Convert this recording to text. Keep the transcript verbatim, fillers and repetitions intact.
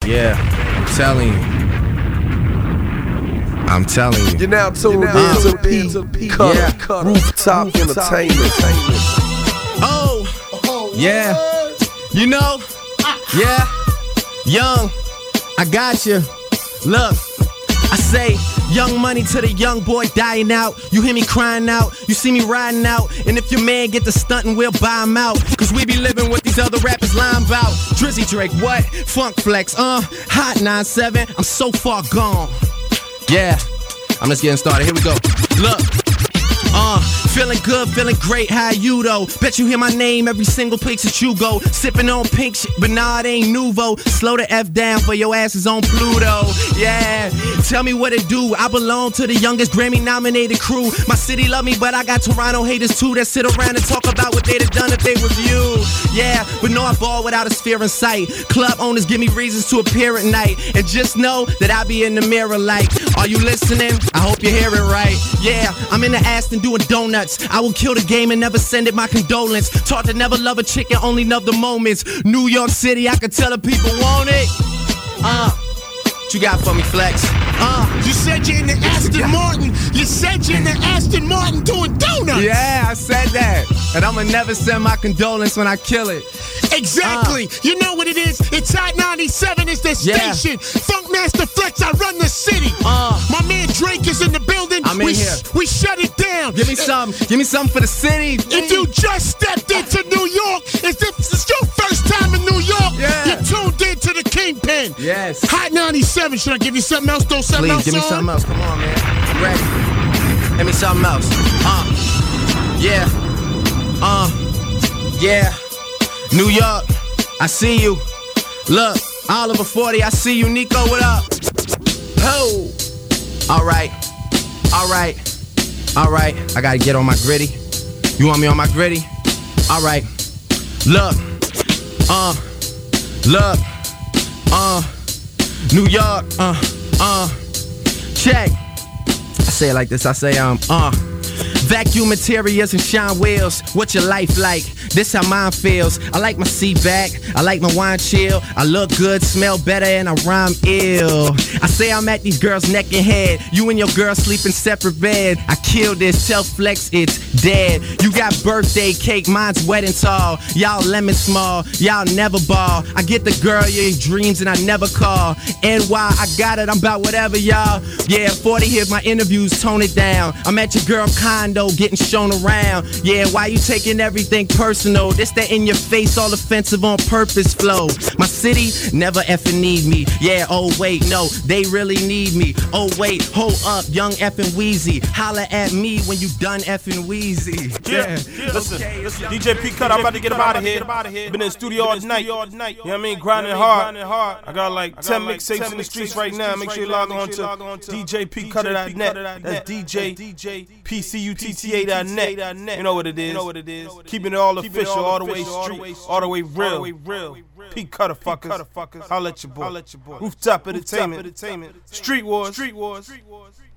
Yeah, I'm telling you. I'm telling you. You're now tuned uh, in to P. Cutter, yeah. Cutter, Rooftop Entertainment. Oh, yeah. You know, yeah. Young, I got you. Look, I say, young money to the young boy dying out. You hear me crying out, you see me riding out. And if your man get the stuntin', we'll buy him out. Cause we be living what these other rappers lying about. Drizzy Drake, what? Funk Flex, uh, Hot nine seven, I'm so far gone. Yeah, I'm just getting started, here we go. Look, uh, feeling good, feeling great, how you though? Bet you hear my name every single place that you go. Sipping on pink shit, but nah, it ain't Nouveau. Slow the F down for your asses on Pluto. Yeah, tell me what it do. I belong to the youngest Grammy-nominated crew. My city love me, but I got Toronto haters too that sit around and talk about what they'd have done if they was you. Yeah, but no, I ball without a sphere in sight. Club owners give me reasons to appear at night. And just know that I be in the mirror like, are you listening? I hope you hear it right. Yeah, I'm in the Aston doing donuts. I will kill the game and never send it my condolence. Taught to never love a chick and only love the moments. New York City, I could tell the people want it. Uh, what you got for me, Flex? Uh, you said you're in the Aston Martin. You said you're in the Aston Martin doing donuts. Yeah, I said that. And I'ma never send my condolence when I kill it. Exactly. Uh, you know what it is? It's Hot ninety-seven is the yeah. station. Funkmaster Flex, I run the city. Uh, My man Drake is in the building. I'm in we, here. We shut it down. Give me some. Give me something for the city. If you just stepped into New York, if this is your first time in New York, yeah. you're tuned in to the Kingpin. Yes. Hot ninety-seven. Should I give you something else? Throw something Please, else give me on? something else. Come on, man. I'm ready. Give me something else. Uh. Yeah. Uh. Yeah. New York. I see you. Look, Oliver forty, I see you. Nico, what up? Ho! Alright. Alright. Alright. I gotta get on my gritty. You want me on my gritty? Alright. Look. Uh. Look. Uh. New York. Uh. Uh. Check. I say it like this. I say, um, uh. Vacuum materials and shine wheels. What's your life like? This how mine feels. I like my seat back, I like my wine chill. I look good, smell better, and I rhyme ill. I say I'm at these girls' neck and head. You and your girl sleep in separate bed. I kill this, tell Flex it's dead. You got birthday cake, mine's wedding tall. Y'all lemon small, y'all never ball. I get the girl your dreams and I never call. N Y, I got it, I'm about whatever, y'all. Yeah, forty, here's my interviews, tone it down. I'm at your girl condo, getting shown around. Yeah, why you taking everything personal? This that in your face, all offensive on purpose flow. My city never effing need me. Yeah, oh wait, no, they really need me. Oh wait, hold up, young effing Wheezy. Holla at me when you done effing Wheezy. Yeah, yeah. Listen, okay, listen, D J P Cut, I'm about to get him out of here. Been in the studio all night. You know what I mean? Grinding hard. I got like ten mixtapes in the streets right now. Make sure you log on to D J P Cutter dot net. That's D J P C U T T A dot net. You know what it is. Keeping it all official, all the way street, all the way real. P Cutter fuckers. I'll let your boy. Rooftop Entertainment. Street Wars.